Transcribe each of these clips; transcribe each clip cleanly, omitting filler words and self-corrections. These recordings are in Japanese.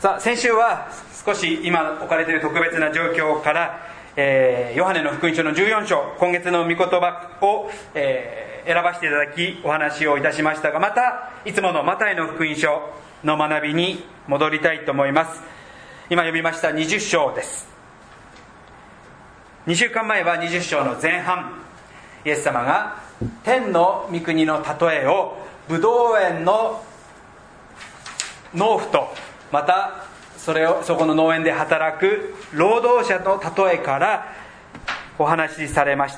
さあ、先週は少し今置かれている特別な状況から、ヨハネの福音書の14章、今月の御言葉を、選ばせていただきお話をいたしましたが、またいつものマタイの福音書の学びに戻りたいと思います。今読みました20章です。2週間前は20章の前半、イエス様が天の御国の例えをブドウ園の農夫と、またそこの農園で働く労働者の例えからお話しされました。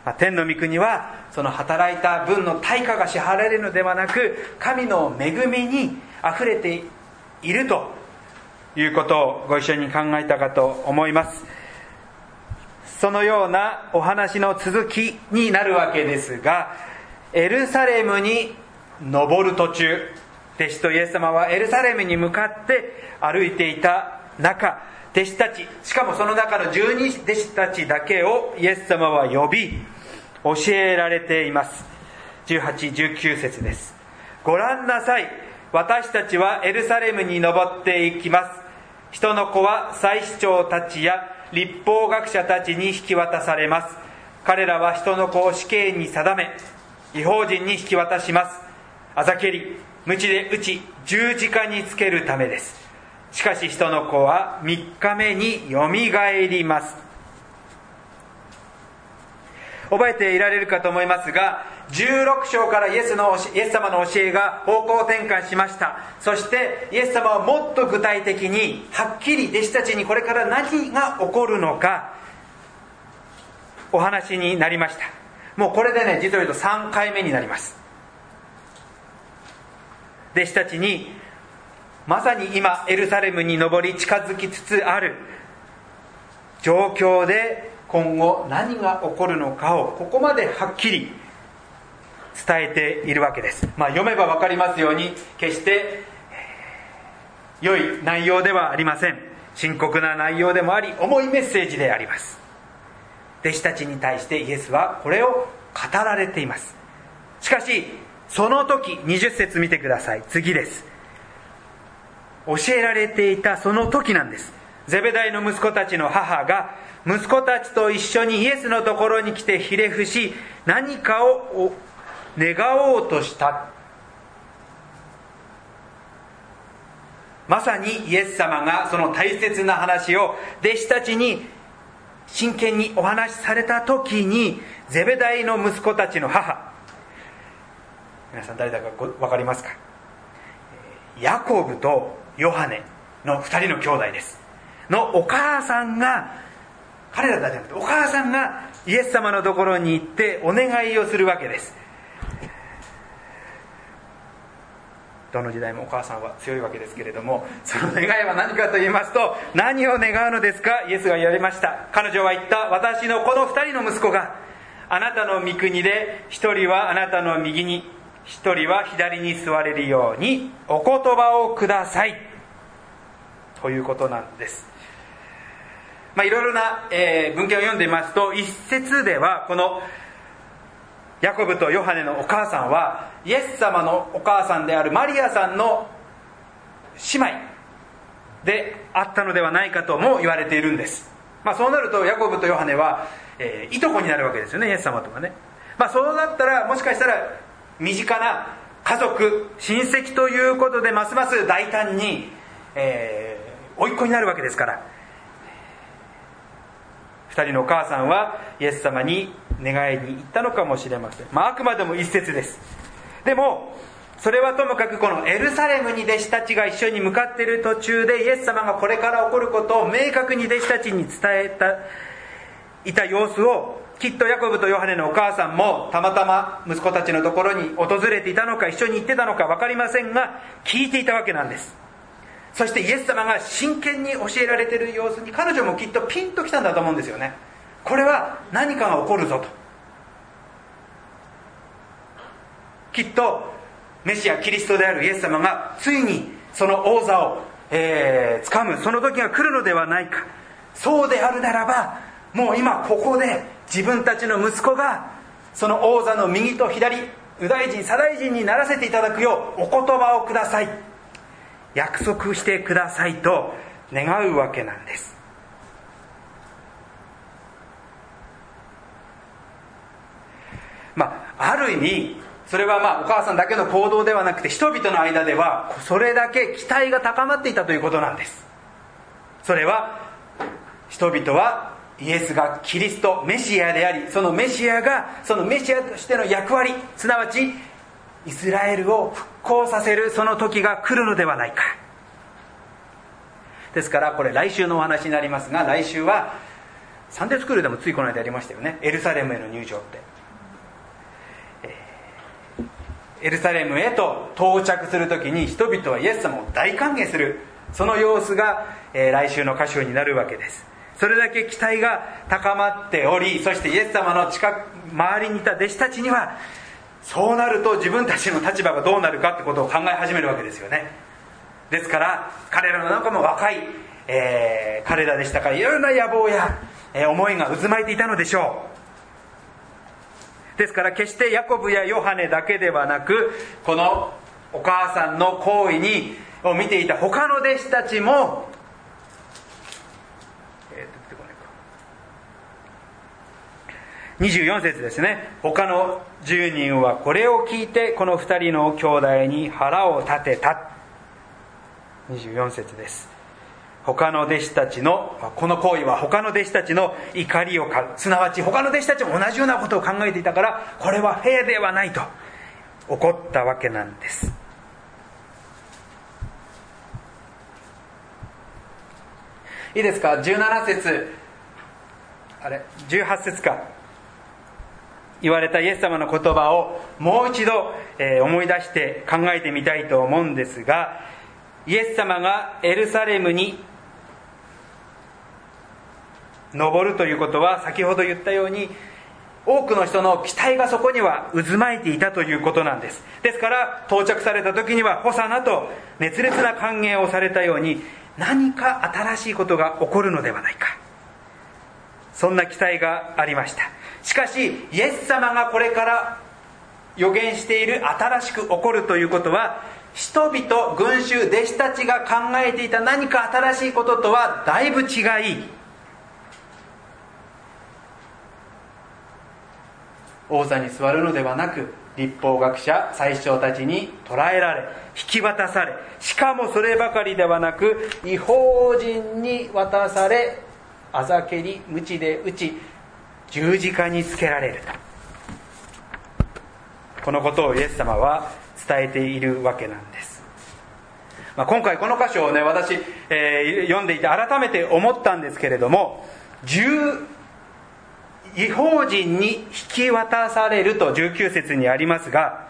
天の御国はその働いた分の対価が支払われるのではなく、神の恵みにあふれているということをご一緒に考えたかと思います。そのようなお話の続きになるわけですが、エルサレムに登る途中、弟子とイエス様はエルサレムに向かって歩いていた中、弟子たち、しかもその中の12弟子たちだけをイエス様は呼び教えられています。18、19節です。ご覧なさい、私たちはエルサレムに登っていきます。人の子は祭司長たちや律法学者たちに引き渡されます。彼らは人の子を死刑に定め、異邦人に引き渡します。あざけり、鞭で打ち、十字架につけるためです。しかし人の子は3日目によみがえります。覚えていられるかと思いますが、16章からイエス様の教えが方向転換しました。そしてイエス様はもっと具体的にはっきり弟子たちにこれから何が起こるのかお話になりました。もうこれでね、実を言うと3回目になります。弟子たちにまさに今エルサレムに登り近づきつつある状況で今後何が起こるのかをここまではっきり伝えているわけです。読めば分かりますように決して良い内容ではありません。深刻な内容でもあり、重いメッセージであります。弟子たちに対してイエスはこれを語られています。しかしその時、20節見てください。次です。教えられていたその時なんです。ゼベダイの息子たちの母が息子たちと一緒にイエスのところに来てひれ伏し、何かを願おうとした。まさにイエス様がその大切な話を弟子たちに真剣にお話しされた時に、ゼベダイの息子たちの母、皆さん誰だか分かりますか？ヤコブとヨハネの2人の兄弟ですのお母さんが、彼らだけじゃなくてお母さんがイエス様のところに行ってお願いをするわけです。どの時代もお母さんは強いわけですけれども、その願いは何かと言いますと、何を願うのですか？イエスが言われました。彼女は言った。私のこの2人の息子があなたの御国で、一人はあなたの右に、一人は左に座れるようにお言葉をくださいということなんです。いろいろな、文献を読んでみますと、一節ではこのヤコブとヨハネのお母さんはイエス様のお母さんであるマリアさんの姉妹であったのではないかとも言われているんです。そうなるとヤコブとヨハネは、いとこになるわけですよね、イエス様とかね。そうなったらもしかしたら身近な家族、親戚ということでますます大胆に、甥っ子になるわけですから、2人のお母さんはイエス様に願いに行ったのかもしれません。あくまでも一説です。でもそれはともかく、このエルサレムに弟子たちが一緒に向かっている途中でイエス様がこれから起こることを明確に弟子たちに伝えていた様子を、きっとヤコブとヨハネのお母さんもたまたま息子たちのところに訪れていたのか、一緒に行ってたのか分かりませんが、聞いていたわけなんです。そしてイエス様が真剣に教えられている様子に彼女もきっとピンときたんだと思うんですよね。これは何かが起こるぞと。きっとメシアキリストであるイエス様がついにその王座を、掴むその時が来るのではないか。そうであるならば、もう今ここで自分たちの息子がその王座の右と左、右大臣左大臣にならせていただくようお言葉をください。 約束してくださいと願うわけなんです。ある意味それはお母さんだけの行動ではなくて、人々の間ではそれだけ期待が高まっていたということなんです。それは人々はイエスがキリスト、メシアであり、そのメシアがそのメシアとしての役割、すなわちイスラエルを復興させるその時が来るのではないか。ですからこれ来週のお話になりますが、来週はサンデースクールでもついこの間やりましたよね。エルサレムへの入場って、エルサレムへと到着するときに人々はイエス様を大歓迎する、その様子が、来週の箇所になるわけです。それだけ期待が高まっており、そしてイエス様の周りにいた弟子たちには、そうなると自分たちの立場がどうなるかってことを考え始めるわけですよね。ですから彼らの中も若い、彼らでしたからいろいろな野望や、思いが渦巻いていたのでしょう。ですから決してヤコブやヨハネだけではなく、このお母さんの行為を見ていた他の弟子たちも、24節ですね。他の10人はこれを聞いてこの2人の兄弟に腹を立てた。24節です。他の弟子たちのこの行為は他の弟子たちの怒りを買う、すなわち他の弟子たちも同じようなことを考えていたから、これはフェアではないと怒ったわけなんです。いいですか。17節18節か、言われたイエス様の言葉をもう一度思い出して考えてみたいと思うんですが、イエス様がエルサレムに登るということは、先ほど言ったように多くの人の期待がそこには渦巻いていたということなんです。ですから到着された時にはホサナと熱烈な歓迎をされたように、何か新しいことが起こるのではないか、そんな期待がありました。しかしイエス様がこれから予言している新しく起こるということは、人々、群衆、弟子たちが考えていた何か新しいこととはだいぶ違い、王座に座るのではなく、律法学者、宰相たちに捕らえられ、引き渡され、しかもそればかりではなく、異邦人に渡され、あざけり、鞭で打ち、十字架につけられると、このことをイエス様は伝えているわけなんです。今回この箇所をね、私、読んでいて改めて思ったんですけれども、異邦人に引き渡されると19節にありますが、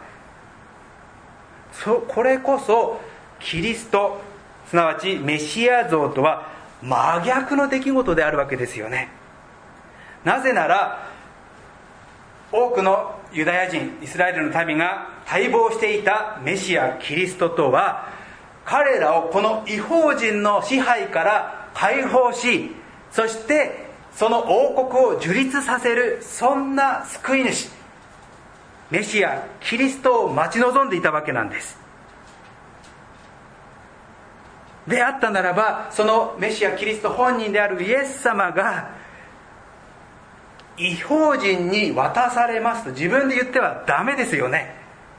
これこそキリスト、すなわちメシア像とは真逆の出来事であるわけですよね。なぜなら多くのユダヤ人、イスラエルの民が待望していたメシアキリストとは、彼らをこの異邦人の支配から解放し、そしてその王国を樹立させる、そんな救い主メシアキリストを待ち望んでいたわけなんです。であったならば、そのメシアキリスト本人であるイエス様が異邦人に渡されますと自分で言ってはダメですよね。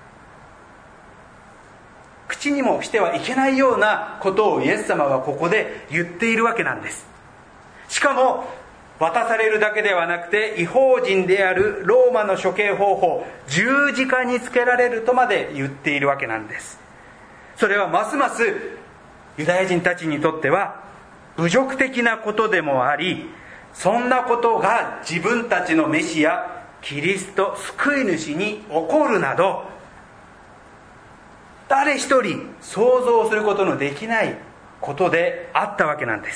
口にもしてはいけないようなことをイエス様はここで言っているわけなんです。しかも渡されるだけではなくて、異邦人であるローマの処刑方法、十字架につけられるとまで言っているわけなんです。それはますますユダヤ人たちにとっては侮辱的なことでもあり、そんなことが自分たちのメシアキリスト救い主に起こるなど、誰一人想像することのできないことであったわけなんです。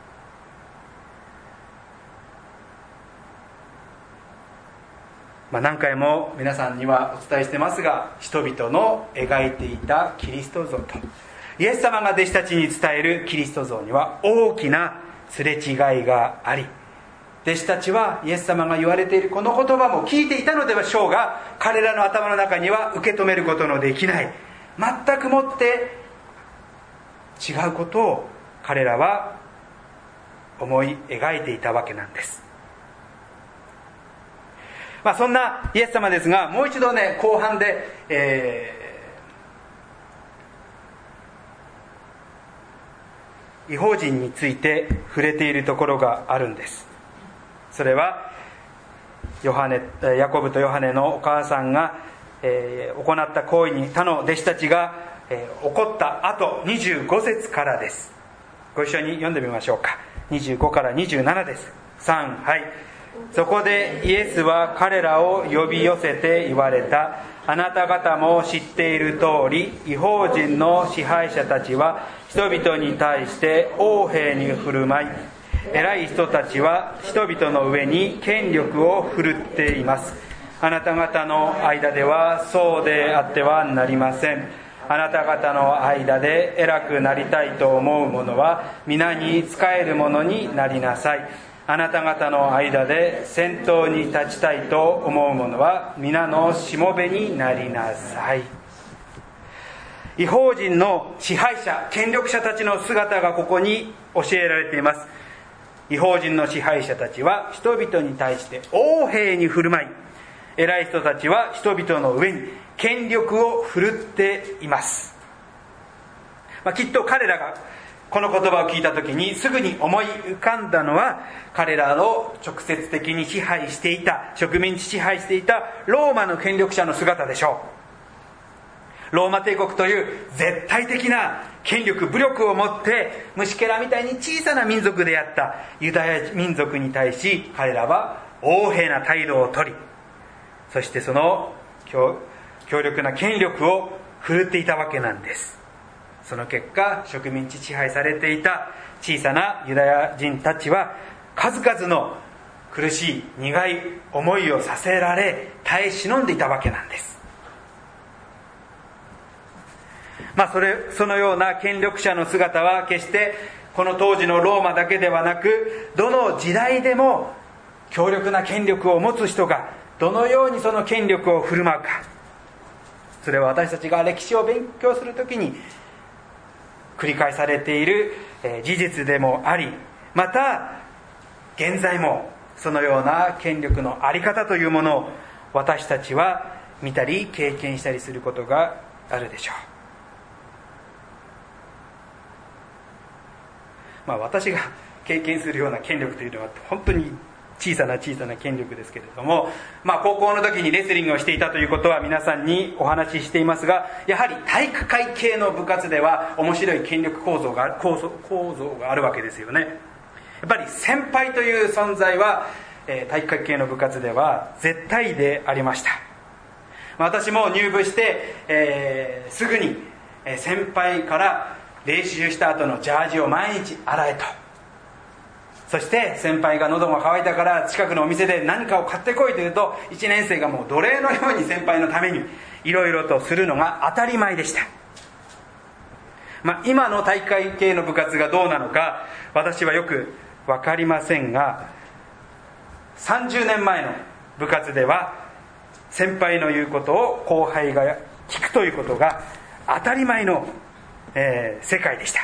何回も皆さんにはお伝えしてますが、人々の描いていたキリスト像とイエス様が弟子たちに伝えるキリスト像には大きなすれ違いがあり、弟子たちはイエス様が言われているこの言葉も聞いていたのでしょうが、彼らの頭の中には受け止めることのできない、全くもって違うことを彼らは思い描いていたわけなんです。そんなイエス様ですが、もう一度ね、後半で、異邦人について触れているところがあるんです。それはヤコブとヨハネのお母さんが、行った行為に他の弟子たちが、怒った後、25節からです。ご一緒に読んでみましょうか。25から27です。3、はい。そこでイエスは彼らを呼び寄せて言われた。あなた方も知っている通り、異邦人の支配者たちは人々に対して横柄に振る舞い、偉い人たちは人々の上に権力を振るっています。あなた方の間ではそうであってはなりません。あなた方の間で偉くなりたいと思う者は皆に仕える者になりなさい。あなた方の間で先頭に立ちたいと思う者は皆のしもべになりなさい。異邦人の支配者、権力者たちの姿がここに教えられています。異邦人の支配者たちは人々に対して横柄に振る舞い、偉い人たちは人々の上に権力を振るっています。きっと彼らがこの言葉を聞いた時にすぐに思い浮かんだのは、彼らを直接的に支配していた、植民地支配していたローマの権力者の姿でしょう。ローマ帝国という絶対的な権力、武力を持って虫けらみたいに小さな民族であったユダヤ民族に対し、彼らは横柄な態度をとり、そしてその強力な権力を振るっていたわけなんです。その結果、植民地支配されていた小さなユダヤ人たちは数々の苦しい苦い思いをさせられ、耐え忍んでいたわけなんです。そのような権力者の姿は決してこの当時のローマだけではなく、どの時代でも強力な権力を持つ人がどのようにその権力を振る舞うか、それは私たちが歴史を勉強するときに繰り返されている事実でもあり、また現在もそのような権力の在り方というものを私たちは見たり経験したりすることがあるでしょう。私が経験するような権力というのは本当に小さな権力ですけれども、高校の時にレスリングをしていたということは皆さんにお話ししていますが、やはり体育会系の部活では面白い権力構造があるわけですよね。やっぱり先輩という存在は体育会系の部活では絶対でありました。私も入部して、すぐに先輩から練習した後のジャージを毎日洗えと、そして先輩が喉が渇いたから近くのお店で何かを買ってこいと言うと、1年生がもう奴隷のように先輩のためにいろいろとするのが当たり前でした。今の体育会系の部活がどうなのか私はよく分かりませんが、30年前の部活では先輩の言うことを後輩が聞くということが当たり前の、世界でした。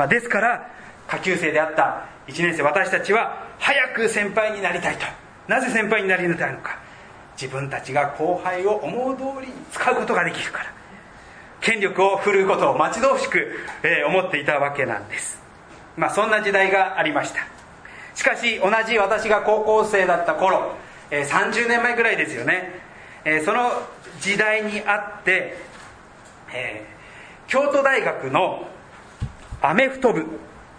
ですから下級生であった1年生私たちは早く先輩になりたいと。なぜ先輩になりたいのか、自分たちが後輩を思う通りに使うことができるから、権力を振るうことを待ち遠しく、思っていたわけなんです。そんな時代がありました。しかし同じ私が高校生だった頃、30年前ぐらいですよね、その時代にあって、京都大学のアメフト部、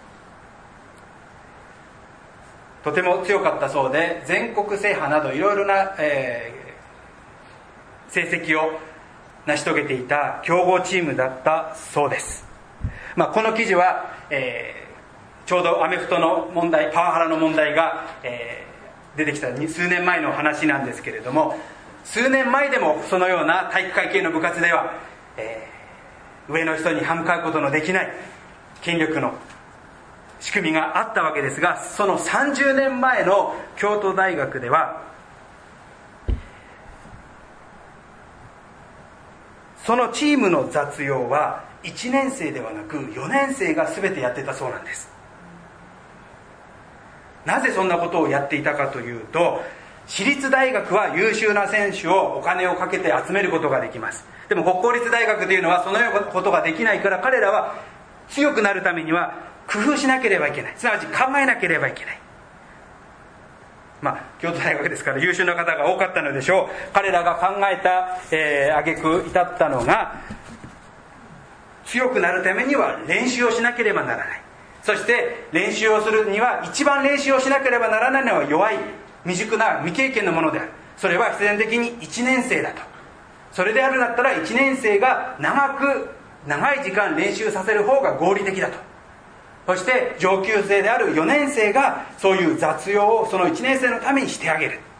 とても強かったそうで、全国制覇などいろいろな、成績を成し遂げていた強豪チームだったそうです。この記事は、ちょうどアメフトの問題、パワハラの問題が、出てきた数年前の話なんですけれども、数年前でもそのような体育会系の部活では、上の人に歯向かうことのできない権力の仕組みがあったわけですが、その30年前の京都大学ではそのチームの雑用は 1年生ではなく4年生が全てやってたそうなんです。なぜそんなことをやっていたかというと、私立大学は優秀な選手をお金をかけて集めることができます。でも国公立大学というのはそのようなことができないから、彼らは強くなるためには工夫しなければいけない、すなわち考えなければいけない。京都大学ですから優秀な方が多かったのでしょう。彼らが考えた挙句至ったのが、強くなるためには練習をしなければならない。そして練習をするには、一番練習をしなければならないのは弱い未熟な未経験のものである。それは必然的に1年生だと。それであるんだったら1年生が長い時間練習させる方が合理的だと。そして上級生である4年生がそういう雑用をその1年生のためにしてあげる。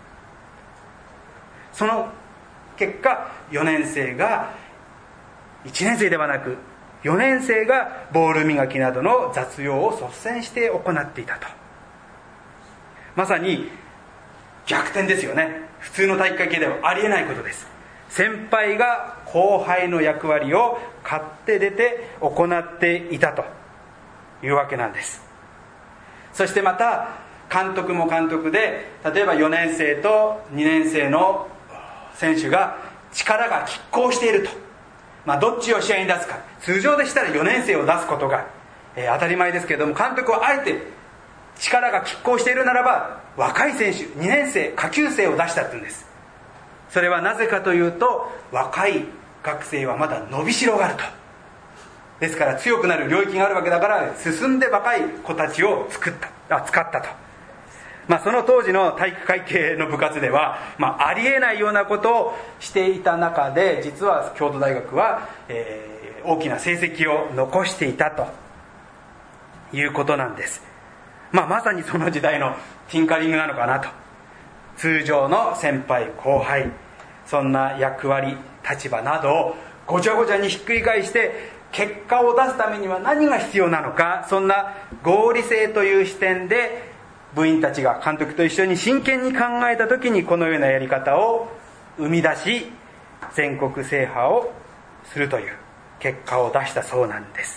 その結果、4年生が1年生ではなく4年生がボール磨きなどの雑用を率先して行っていたと。まさに逆転ですよね。普通の体育会系ではありえないことです。先輩が後輩の役割を買って出て行っていたというわけなんです。そしてまた監督も監督で、例えば4年生と2年生の選手が力が拮抗していると、どっちを試合に出すか。通常でしたら4年生を出すことが、当たり前ですけれども、監督はあえて力が拮抗しているならば若い選手、2年生下級生を出したって言うんです。それはなぜかというと、若い学生はまだ伸びしろがあると。ですから強くなる領域があるわけだから、進んで若い子たちを使ったと。その当時の体育会系の部活では、ありえないようなことをしていた中で、実は京都大学は、大きな成績を残していたということなんです。まさにその時代のティンカリングなのかなと。通常の先輩後輩、そんな役割立場などをごちゃごちゃにひっくり返して、結果を出すためには何が必要なのか、そんな合理性という視点で部員たちが監督と一緒に真剣に考えた時に、このようなやり方を生み出し、全国制覇をするという結果を出したそうなんです。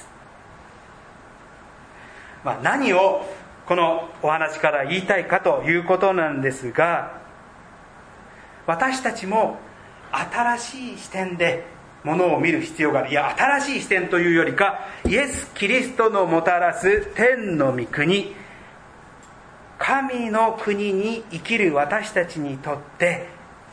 何をこのお話から言いたいかということなんですが、私たちも新しい視点でものを見る必要がある。いや、新しい視点というよりか、イエス・キリストのもたらす天の御国、神の国に生きる私たちにとって、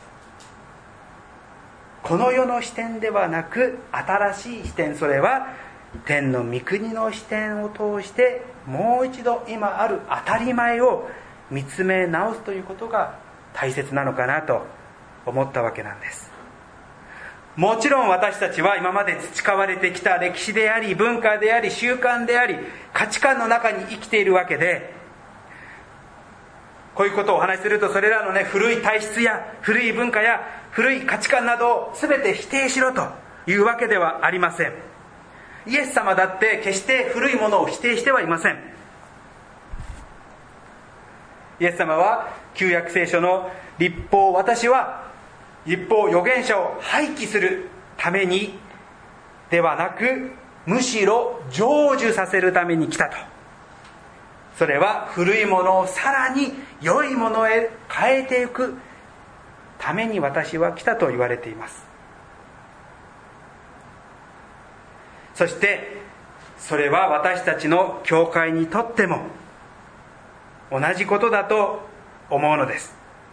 この世の視点ではなく新しい視点、それは天の御国の視点を通してもう一度今ある当たり前を見つめ直すということが大切なのかなと思ったわけなんです。もちろん私たちは今まで培われてきた歴史であり、文化であり、習慣であり、価値観の中に生きているわけで、こういうことをお話しすると、それらの古い体質や古い文化や古い価値観などを全て否定しろというわけではありません。イエス様だって決して古いものを否定してはいません。イエス様は旧約聖書の律法、私は律法預言者を廃棄するためにではなく、むしろ成就させるために来たと。それは古いものをさらに良いものへ変えていくために私は来たと言われています。そしてそれは私たちの教会にとっても同じことだと思うのです。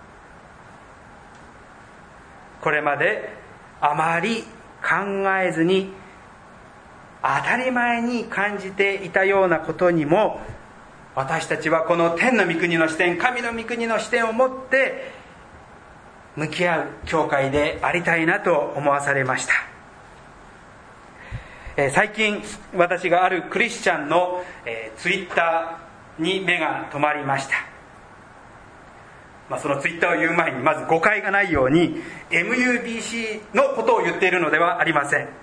これまであまり考えずに当たり前に感じていたようなことにも、私たちはこの天の御国の視点、神の御国の視点を持って向き合う教会でありたいなと思わされました。最近私があるクリスチャンのツイッターに目が留まりました。そのツイッターを言う前にまず誤解がないように MUBC のことを言っているのではありません。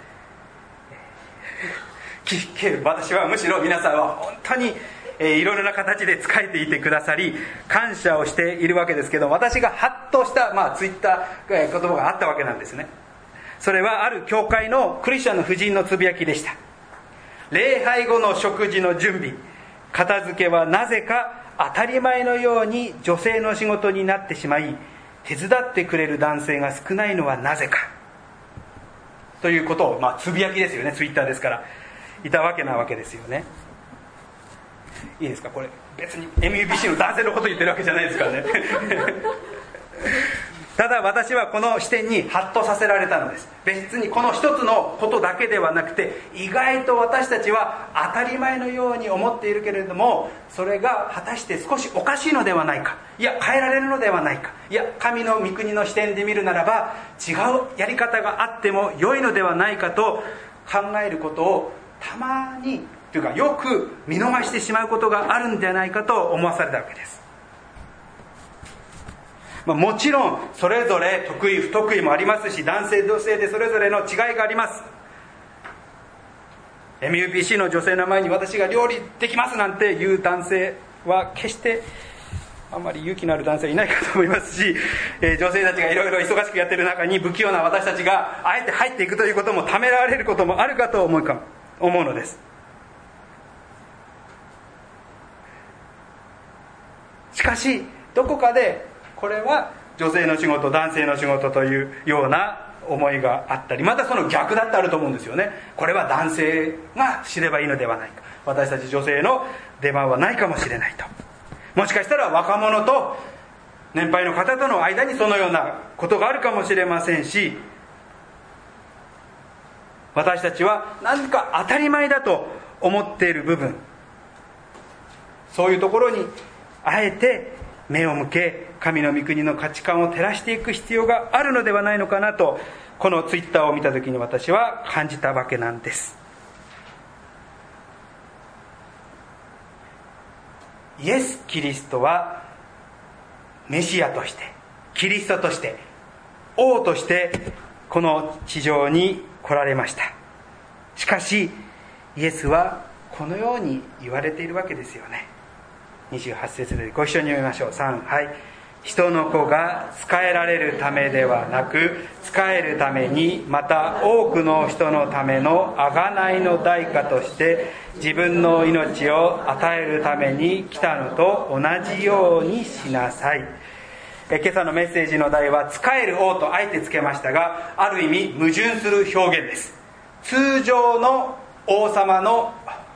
私はむしろ皆さんは本当にいろいろな形で仕えていてくださり感謝をしているわけですけど、私がハッとしたツイッター言葉があったわけなんですね。 それはある教会のクリスチャンの婦人のつぶやきでした。礼拝後の食事の準備、片付けはなぜか当たり前のように女性の仕事になってしまい、手伝ってくれる男性が少ないのはなぜかということを、つぶやきですよね、ツイッターですから、いたわけなわけですよね。いいですか、これ別に MUBC の男性のこと言ってるわけじゃないですからねただ私はこの視点にハッとさせられたのです。別にこの一つのことだけではなくて、意外と私たちは当たり前のように思っているけれども、それが果たして少しおかしいのではないか、いや変えられるのではないか、いや神の御国の視点で見るならば違うやり方があっても良いのではないかと考えることをたまにというかよく見逃してしまうことがあるんじゃないかと思わされたわけです。もちろんそれぞれ得意不得意もありますし、男性女性でそれぞれの違いがあります。 MUPC の女性の前に私が料理できますなんていう男性は決してあんまり勇気のある男性はいないかと思いますし、女性たちがいろいろ忙しくやっている中に不器用な私たちがあえて入っていくということもためられることもあるかと思うのです。しかしどこかでこれは女性の仕事男性の仕事というような思いがあったり、またその逆だってあると思うんですよね。これは男性が知ればいいのではないか、私たち女性の出番はないかもしれないと。もしかしたら若者と年配の方との間にそのようなことがあるかもしれませんし、私たちは何か当たり前だと思っている部分、そういうところにあえて目を向け、神の御国の価値観を照らしていく必要があるのではないのかなと、このツイッターを見たときに私は感じたわけなんです。イエス・キリストはメシアとして、キリストとして、王としてこの地上に来られました。しかしイエスはこのように言われているわけですよね。28節でご一緒に読みましょう。3、はい。人の子が仕えられるためではなく、仕えるために、また多くの人のための贖いの代価として自分の命を与えるために来たのと同じようにしなさい。今朝のメッセージの題は仕える王とあえてつけましたが、ある意味矛盾する表現です。通常の王様の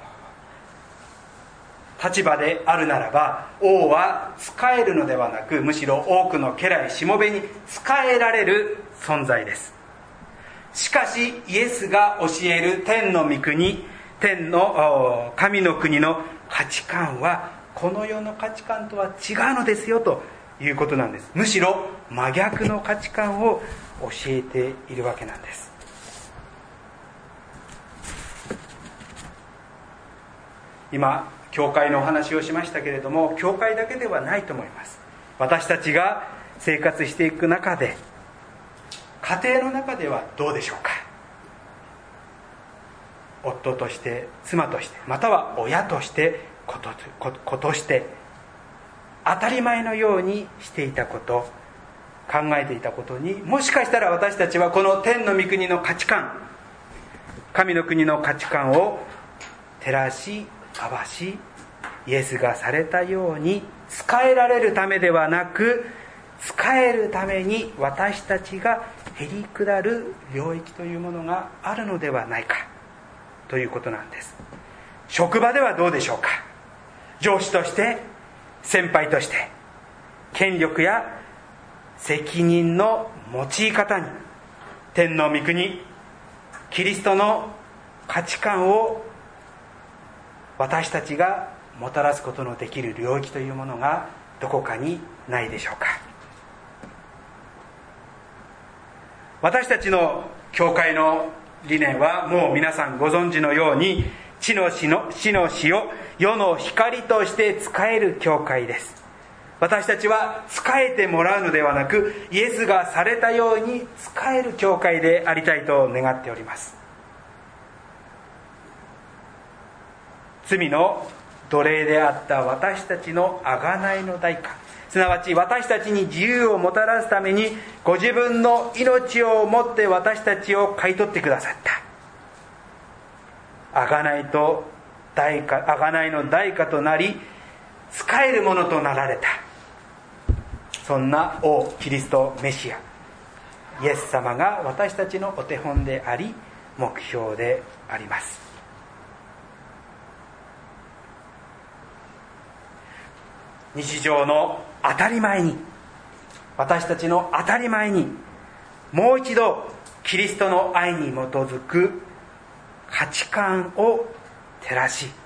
立場であるならば、王は仕えるのではなく、むしろ多くの家来しもべに仕えられる存在です。しかしイエスが教える天の御国、天の神の国の価値観はこの世の価値観とは違うのですよということなんです。むしろ真逆の価値観を教えているわけなんです。今教会のお話をしましたけれども、教会だけではないと思います。私たちが生活していく中で、家庭の中ではどうでしょうか。夫として妻として、または親として子として、当たり前のようにしていたこと、考えていたことに、もしかしたら私たちはこの天の御国の価値観、神の国の価値観を照らし合わし、イエスがされたように仕えられるためではなく、仕えるために私たちがへり下る領域というものがあるのではないかということなんです。職場ではどうでしょうか。上司として、先輩として、権力や責任の用い方に天の御国、キリストの価値観を私たちがもたらすことのできる領域というものがどこかにないでしょうか。私たちの教会の理念はもう皆さんご存知のように、地の死を世の光として仕える教会です。私たちは仕えてもらうのではなく、イエスがされたように仕える教会でありたいと願っております。罪の奴隷であった私たちの贖いの代価、 すなわち私たちに自由をもたらすためにご自分の命をもって私たちを買い取ってくださった。贖いの代価となり仕えるものとなられた。そんな王キリストメシアイエス様が私たちのお手本であり目標であります。日常の当たり前に、私たちの当たり前にもう一度キリストの愛に基づく価値観を照らし、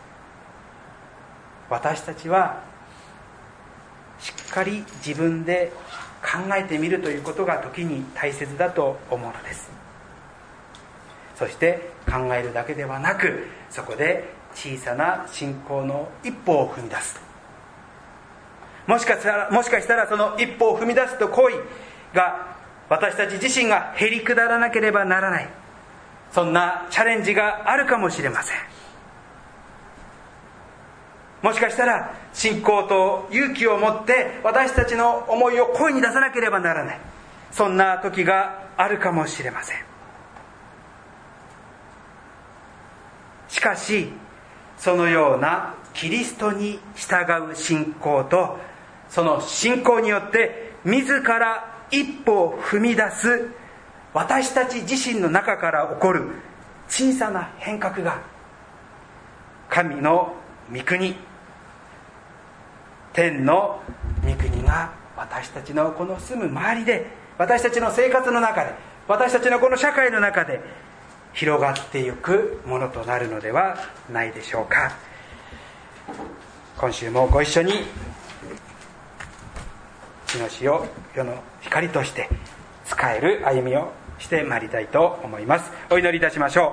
私たちはしっかり自分で考えてみるということが時に大切だと思うのです。そして考えるだけではなく、そこで小さな信仰の一歩を踏み出す。もしかしたらその一歩を踏み出すと行為が私たち自身がへりくだらなければならない、そんなチャレンジがあるかもしれません。もしかしたら信仰と勇気を持って私たちの思いを声に出さなければならない、そんな時があるかもしれません。しかしそのようなキリストに従う信仰と、その信仰によって自ら一歩を踏み出す私たち自身の中から起こる小さな変革が、神の御国、天の御国が私たちのこの住む周りで、私たちの生活の中で、私たちのこの社会の中で広がっていくものとなるのではないでしょうか。今週もご一緒に地の塩、世の光として使える歩みをしてまいりたいと思います。お祈りいたしましょう。